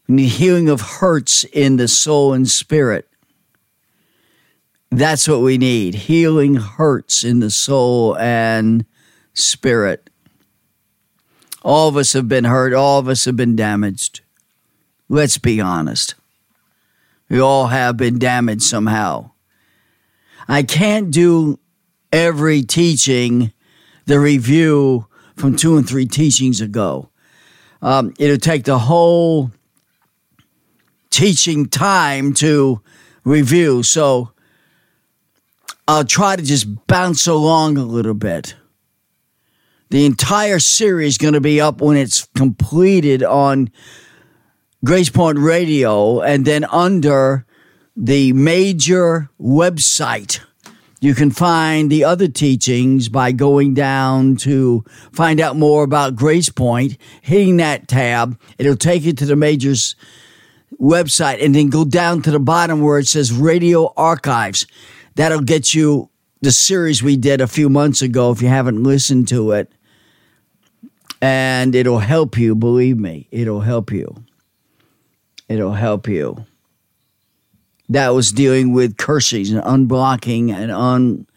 We need healing of hurts in the soul and spirit. That's what we need. Healing hurts in the soul and spirit. All of us have been hurt. All of us have been damaged. Let's be honest. We all have been damaged somehow. I can't do every teaching, the review from 2 and 3 teachings ago. It'll take the whole teaching time to review. So I'll try to just bounce along a little bit. The entire series is going to be up when it's completed on Grace Point Radio, and then under the major website, you can find the other teachings by going down to find out more about Grace Point, hitting that tab. It'll take you to the major's website, and then go down to the bottom where it says Radio Archives. That'll get you the series we did a few months ago if you haven't listened to it. And it'll help you, believe me. It'll help you. It'll help you. That was dealing with curses and unblocking and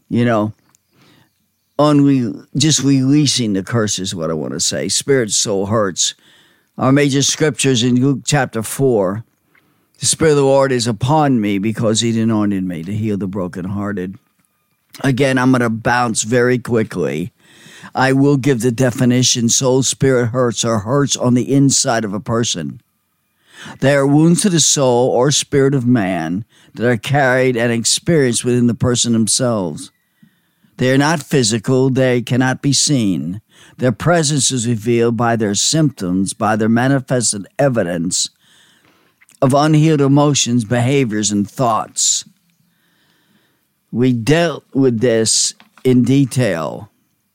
just releasing the curses, what I want to say. Spirit, soul hurts. Our major scriptures in Luke chapter 4. The Spirit of the Lord is upon me because He anointed me to heal the brokenhearted. Again, I'm going to bounce very quickly. I will give the definition. Soul, spirit hurts are hurts on the inside of a person. They are wounds to the soul or spirit of man that are carried and experienced within the person themselves. They are not physical. They cannot be seen. Their presence is revealed by their symptoms, by their manifested evidence of unhealed emotions, behaviors, and thoughts. We dealt with this in detail.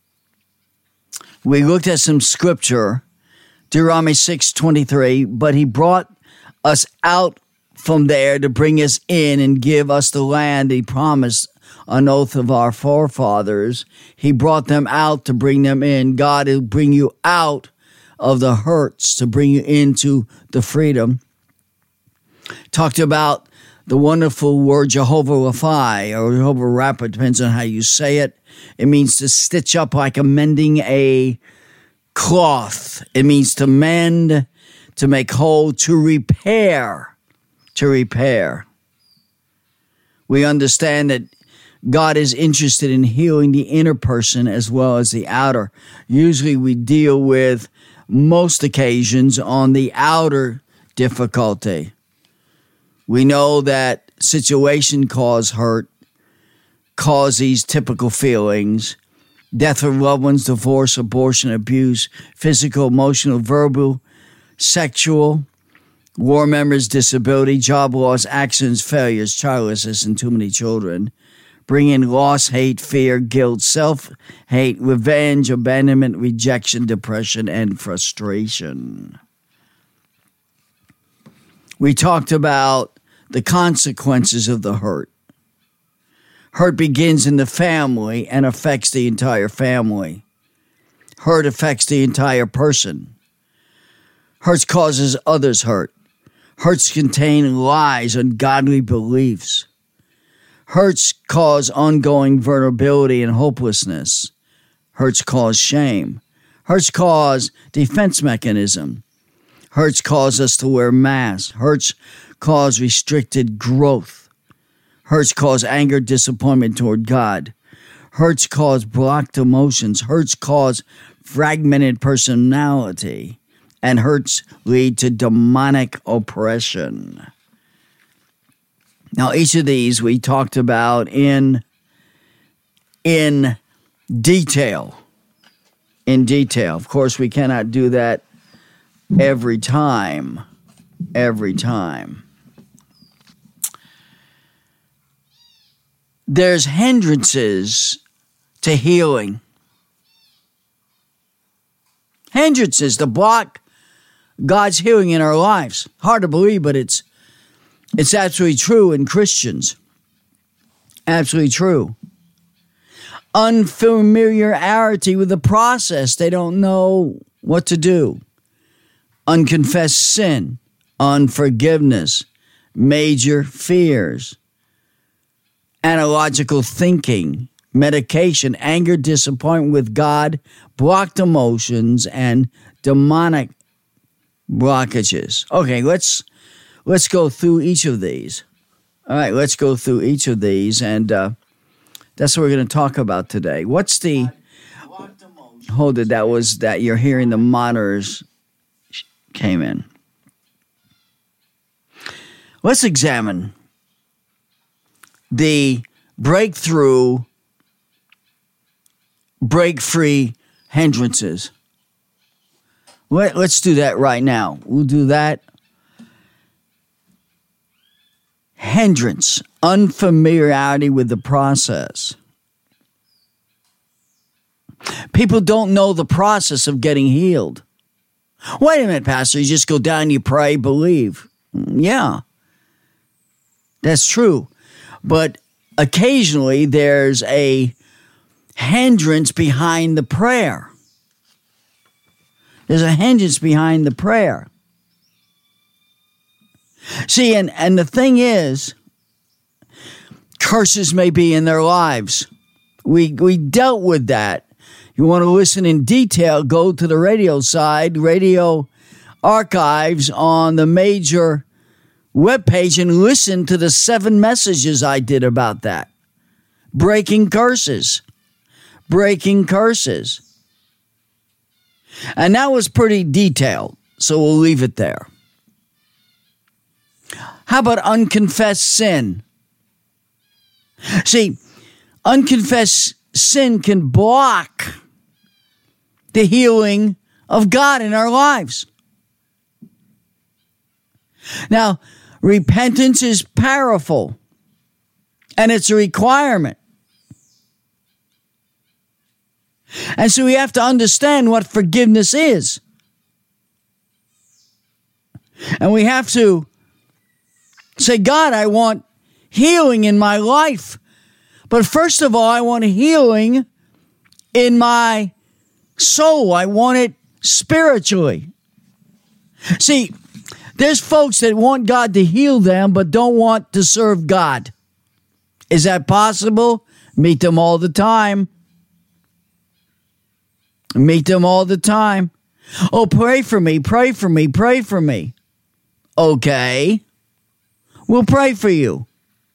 We looked at some scripture, Deuteronomy 6:23, but He brought us out from there to bring us in and give us the land He promised on oath of our forefathers. He brought them out to bring them in. God will bring you out of the hurts to bring you into the freedom. Talked about the wonderful word Jehovah Rapha or Jehovah Rapha, depends on how you say it. It means to stitch up like mending a cloth. It means to mend, to make whole, to repair. To repair. We understand that God is interested in healing the inner person as well as the outer. Usually we deal with most occasions on the outer difficulty. We know that situation cause hurt, cause these typical feelings: death of loved ones, divorce, abortion, abuse, physical, emotional, verbal, sexual, war members, disability, job loss, accidents, failures, childlessness, and too many children. Bring in loss, hate, fear, guilt, self-hate, revenge, abandonment, rejection, depression, and frustration. We talked about the consequences of the hurt. Hurt begins in the family and affects the entire family. Hurt affects the entire person. Hurt causes others hurt. Hurts contain lies, ungodly beliefs. Hurts cause ongoing vulnerability and hopelessness. Hurts cause shame. Hurts cause defense mechanism. Hurts cause us to wear masks. Hurts cause restricted growth. Hurts cause anger, disappointment toward God. Hurts cause blocked emotions. Hurts cause fragmented personality. And hurts lead to demonic oppression. Now, each of these we talked about in detail. In detail. Of course, we cannot do that every time. Every time. There's hindrances to healing. Hindrances to block God's healing in our lives. Hard to believe, but it's absolutely true in Christians. Absolutely true. Unfamiliarity with the process. They don't know what to do. Unconfessed sin. unforgiveness, major fears, analogical thinking, medication, anger, disappointment with God, blocked emotions, and demonic blockages. Okay, let's go through each of these. All right, let's go through each of these, and that's what we're going to talk about today. What's the... Hold it, that was that you're hearing the monitors came in. Let's examine the breakthrough, break-free hindrances. Let's do that right now. We'll do that. Hindrance, unfamiliarity with the process. People don't know the process of getting healed. Wait a minute, Pastor, you just go down, you pray, believe. Yeah, that's true. But occasionally there's a hindrance behind the prayer. There's a hindrance behind the prayer. See, and the thing is, curses may be in their lives. We dealt with that. You want to listen in detail, go to the radio side, radio archives on the major webpage and listen to the 7 messages I did about that. Breaking curses. Breaking curses. And that was pretty detailed, so we'll leave it there. How about unconfessed sin? See, unconfessed sin can block the healing of God in our lives. Now, repentance is powerful, and it's a requirement. And so we have to understand what forgiveness is. And we have to say, God, I want healing in my life. But first of all, I want healing in my soul. I want it spiritually. See, there's folks that want God to heal them, but don't want to serve God. Is that possible? Meet them all the time. Meet them all the time. Oh, pray for me, pray for me, pray for me. Okay. We'll pray for you.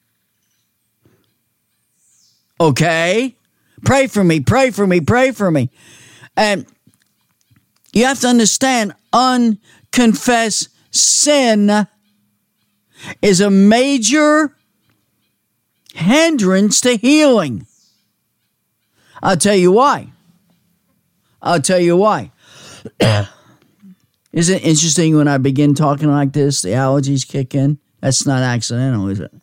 Okay? Pray for me, pray for me, pray for me. And you have to understand, unconfessed sin is a major hindrance to healing. I'll tell you why. I'll tell you why. Isn't it interesting when I begin talking like this, the allergies kick in? That's not accidental, is it?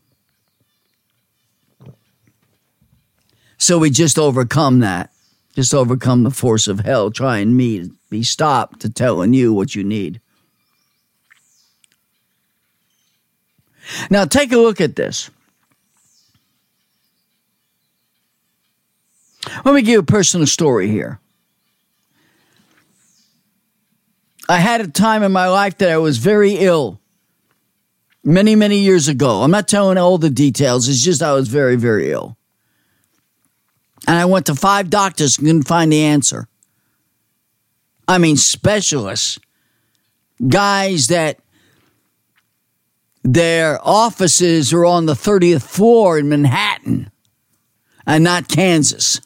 So we just overcome that. Just overcome the force of hell. Try and be stopped to telling you what you need. Now take a look at this. Let me give you a personal story here. I had a time in my life that I was very ill. Many, many years ago. I'm not telling all the details. It's just I was very, very ill. And I went to 5 doctors and couldn't find the answer. I mean, specialists. Guys that their offices are on the 30th floor in Manhattan and not Kansas.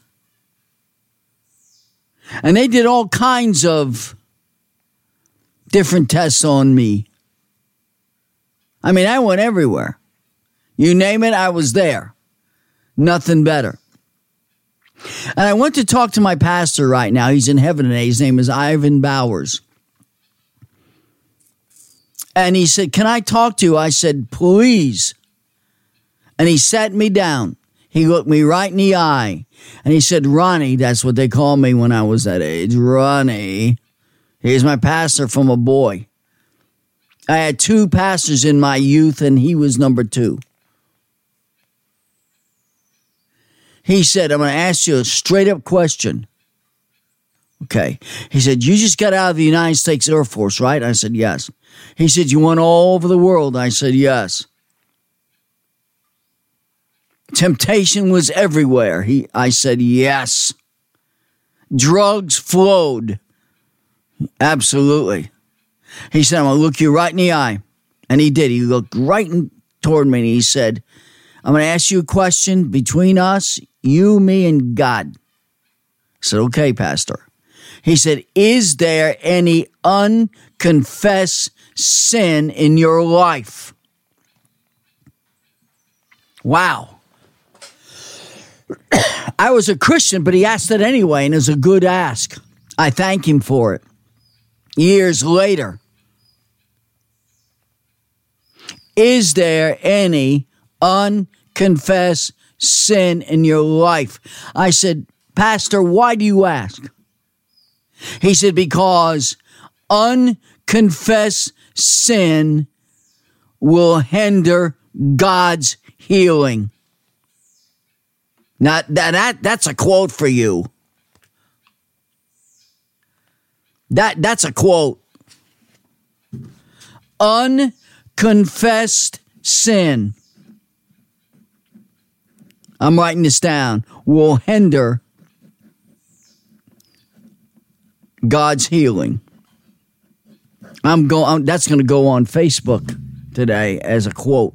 And they did all kinds of different tests on me. I mean, I went everywhere. You name it, I was there. Nothing better. And I went to talk to my pastor right now. He's in heaven today. His name is Ivan Bowers. And he said, can I talk to you? I said, please. And he sat me down. He looked me right in the eye. And he said, Ronnie, that's what they called me when I was that age. Ronnie. He's my pastor from a boy. I had 2 pastors in my youth, and he was number 2. He said, I'm going to ask you a straight-up question. Okay. He said, you just got out of the United States Air Force, right? I said, yes. He said, you went all over the world. I said, yes. Temptation was everywhere. I said, yes. Drugs flowed. Absolutely. He said, I'm going to look you right in the eye. And he did. He looked right toward me and he said, I'm going to ask you a question between us, you, me, and God. I said, okay, Pastor. He said, is there any unconfessed sin in your life? Wow. I was a Christian, but he asked it anyway, and it was a good ask. I thank him for it. Years later, is there any unconfessed sin in your life? I said, Pastor, why do you ask? He said, because unconfessed sin will hinder God's healing. Now, that's a quote for you. That's a quote. Unconfessed sin, I'm writing this down, will hinder God's healing. That's going to go on Facebook today as a quote.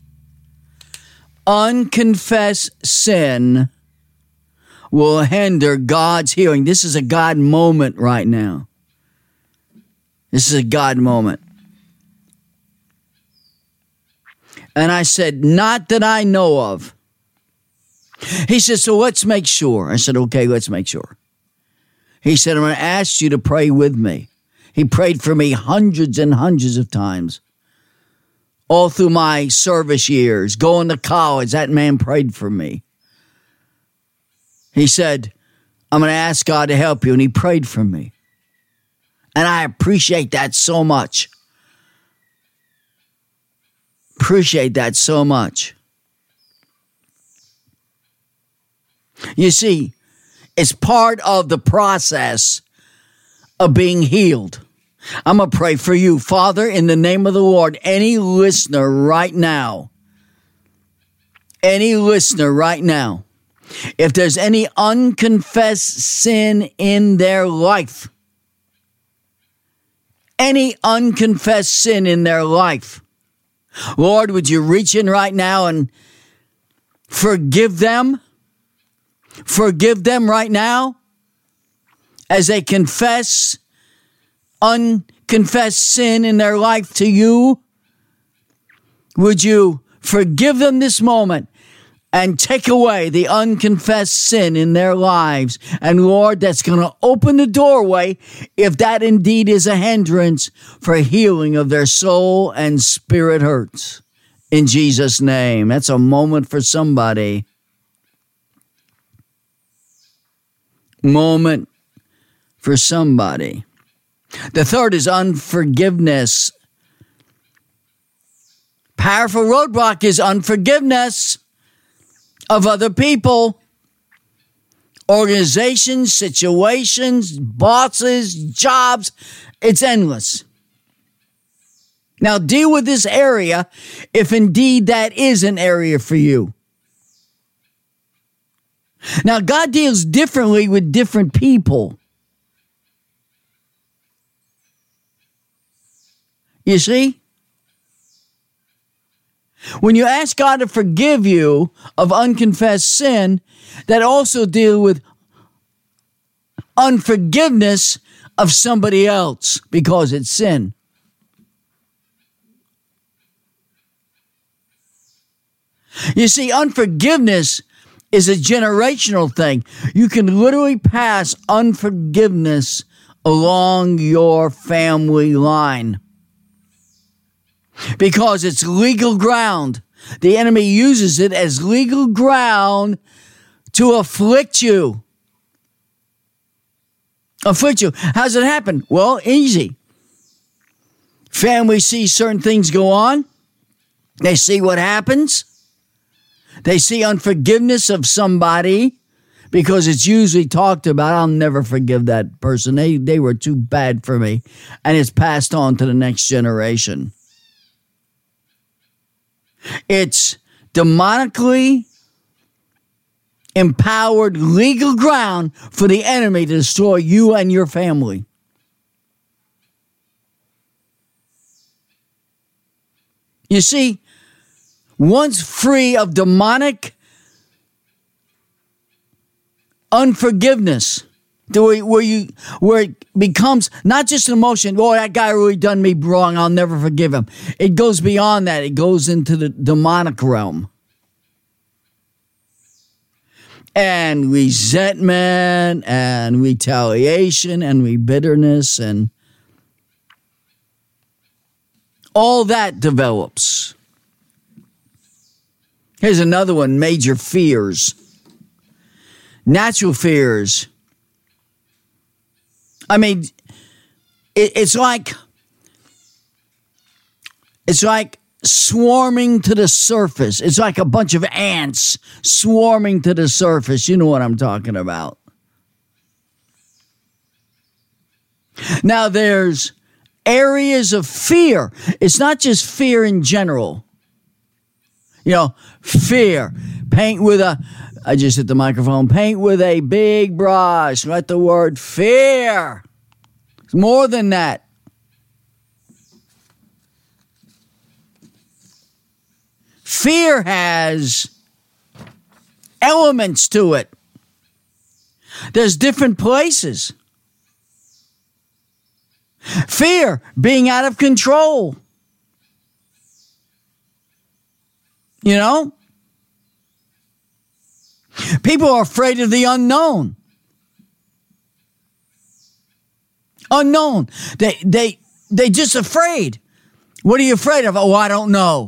Unconfessed sin will hinder God's healing. This is a God moment right now. This is a God moment. And I said, not that I know of. He said, so let's make sure. I said, okay, let's make sure. He said, I'm going to ask you to pray with me. He prayed for me hundreds and hundreds of times. All through my service years, going to college, that man prayed for me. He said, I'm going to ask God to help you, and he prayed for me. And I appreciate that so much. Appreciate that so much. You see, it's part of the process of being healed. I'm going to pray for you. Father, in the name of the Lord, any listener right now, if there's any unconfessed sin in their life, Lord, would you reach in right now and forgive them? Forgive them right now as they confess unconfessed sin in their life to you. Would you forgive them this moment and take away the unconfessed sin in their lives? And Lord, that's going to open the doorway, if that indeed is a hindrance, for healing of their soul and spirit hurts. In Jesus' name. That's a moment for somebody. Moment for somebody. The third is unforgiveness. Powerful roadblock is unforgiveness of other people, organizations, situations, bosses, jobs. It's endless. Now deal with this area if indeed that is an area for you. Now, God deals differently with different people. You see? When you ask God to forgive you of unconfessed sin, that also deals with unforgiveness of somebody else because it's sin. You see, unforgiveness is a generational thing. You can literally pass unforgiveness along your family line because it's legal ground. The enemy uses it as legal ground to afflict you. Afflict you. How's it happen? Well, easy. Family sees certain things go on. They see what happens. They see unforgiveness of somebody, because it's usually talked about. I'll never forgive that person. They were too bad for me. And it's passed on to the next generation. It's demonically empowered legal ground for the enemy to destroy you and your family. You see, once free of demonic unforgiveness, where it becomes not just an emotion, oh, that guy really done me wrong, I'll never forgive him. It goes beyond that. It goes into the demonic realm. And resentment and retaliation and bitterness and all that develops. Here's another one, major fears. Natural fears. I mean, it's like swarming to the surface. It's like a bunch of ants swarming to the surface. You know what I'm talking about. Now, there's areas of fear. It's not just fear in general. You know, fear. Paint with a, I just hit the microphone, paint with a big brush. Write the word fear. It's more than that. Fear has elements to it. There's different places. Fear, being out of control. You know? People are afraid of the unknown. Unknown. They just afraid. What are you afraid of? Oh, I don't know.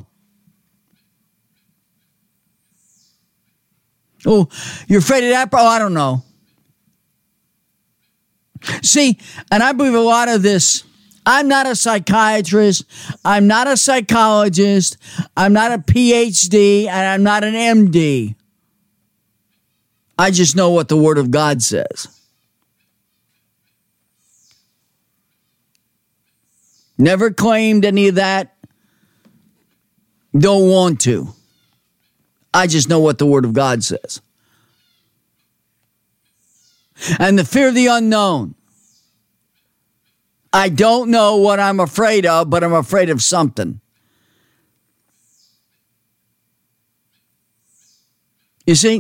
Oh, you're afraid of that? Oh, I don't know. See, and I believe a lot of this. I'm not a psychiatrist. I'm not a psychologist. I'm not a PhD, and I'm not an MD. I just know what the Word of God says. Never claimed any of that. Don't want to. I just know what the Word of God says. And the fear of the unknown. I don't know what I'm afraid of, but I'm afraid of something. You see?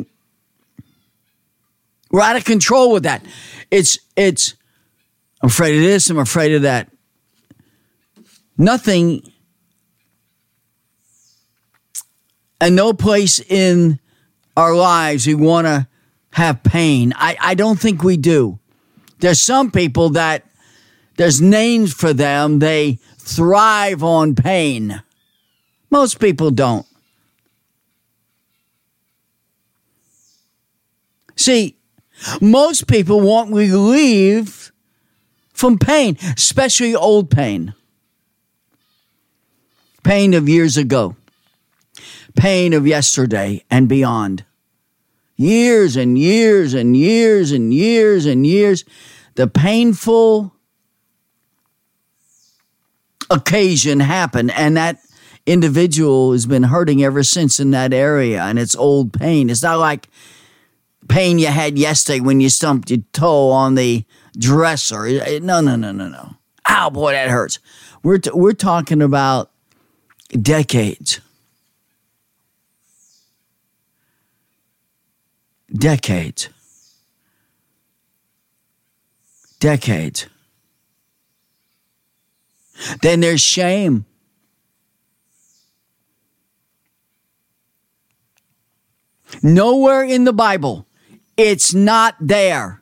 We're out of control with that. It's I'm afraid of this, I'm afraid of that. Nothing and no place in our lives we want to have pain. I don't think we do. There's some people that there's names for them. They thrive on pain. Most people don't. See, most people want relief from pain, especially old pain. Pain of years ago. Pain of yesterday and beyond. Years and years and years and years and years. The painful occasion happened, and that individual has been hurting ever since in that area, and it's old pain. It's not like pain you had yesterday when you stumped your toe on the dresser. No. Ow, boy, that hurts. We're talking about decades. Decades. Then there's shame. Nowhere in the Bible, it's not there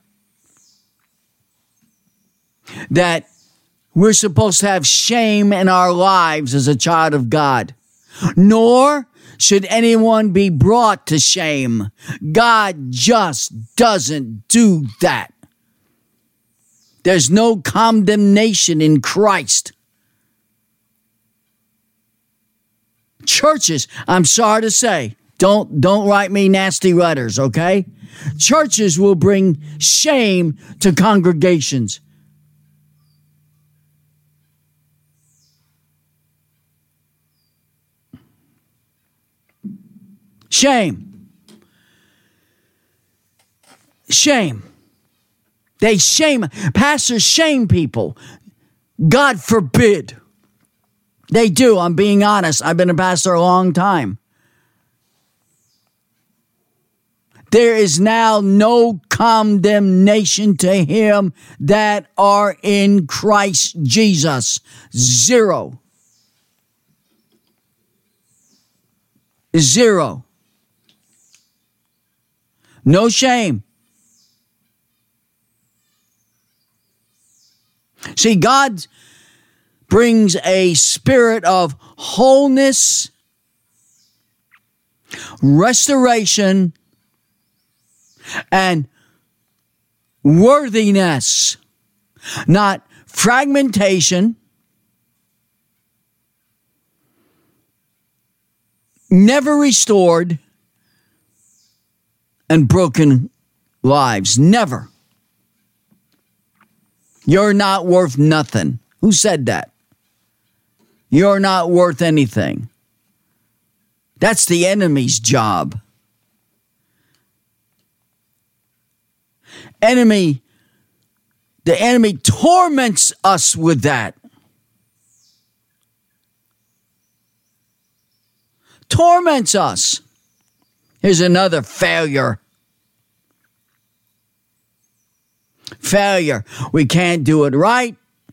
that we're supposed to have shame in our lives as a child of God. Nor should anyone be brought to shame. God just doesn't do that. There's no condemnation in Christ. Churches, I'm sorry to say, Don't write me nasty letters, okay? Churches will bring shame to congregations. Shame. Shame. They shame. Pastors shame people. God forbid. They do. I'm being honest. I've been a pastor a long time. There is now no condemnation to him that are in Christ Jesus. Zero. Zero. No shame. See, God brings a spirit of wholeness, restoration, and worthiness, not fragmentation, never restored, and broken lives. Never. You're not worth nothing. Who said that? You're not worth anything. That's the enemy's job. The enemy torments us with that. Torments us. Here's another failure. Failure. We can't do it right.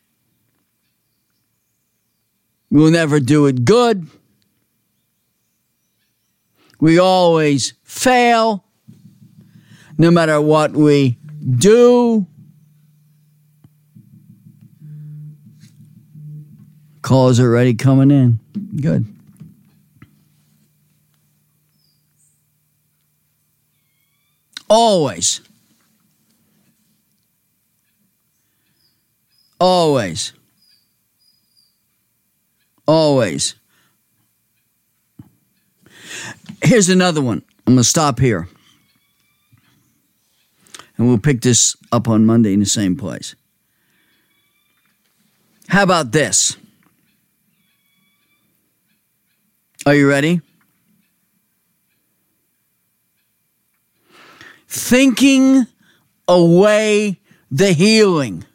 We'll never do it good. We always fail, no matter what we do. Calls already coming in. Good. Always. Always. Always. Here's another one. I'm going to stop here. And we'll pick this up on Monday in the same place. How about this? Are you ready? Thinking away the healing.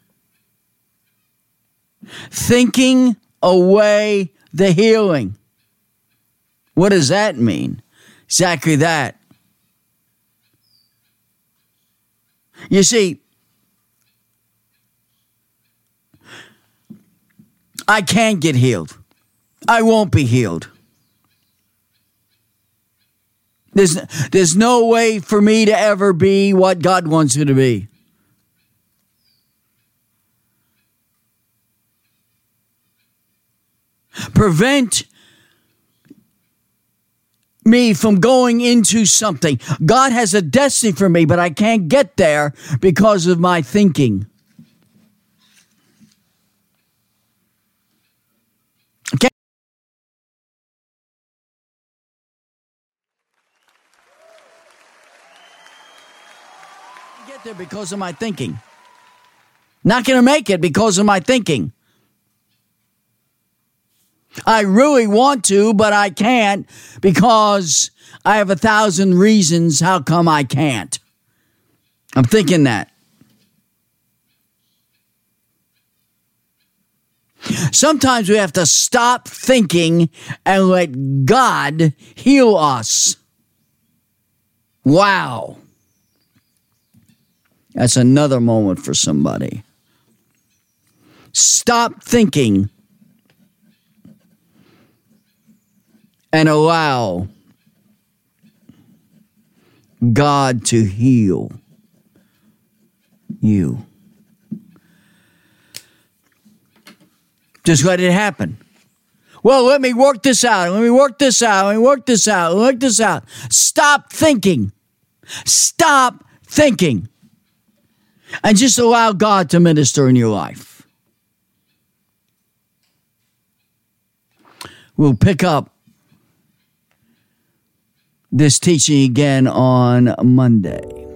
Thinking away the healing. What does that mean? Exactly that. You see, I can't get healed. I won't be healed. There's no way for me to ever be what God wants me to be. Prevent me from going into something. God has a destiny for me, but I can't get there because of my thinking. Okay. Get there because of my thinking. Not going to make it because of my thinking. I really want to, but I can't because I have 1,000 reasons how come I can't. I'm thinking that. Sometimes we have to stop thinking and let God heal us. Wow. That's another moment for somebody. Stop thinking and allow God to heal you. Just let it happen. Well, let me work this out. Let me work this out. Let me work this out. Work this out. Stop thinking. Stop thinking. And just allow God to minister in your life. We'll pick up this teaching again on Monday.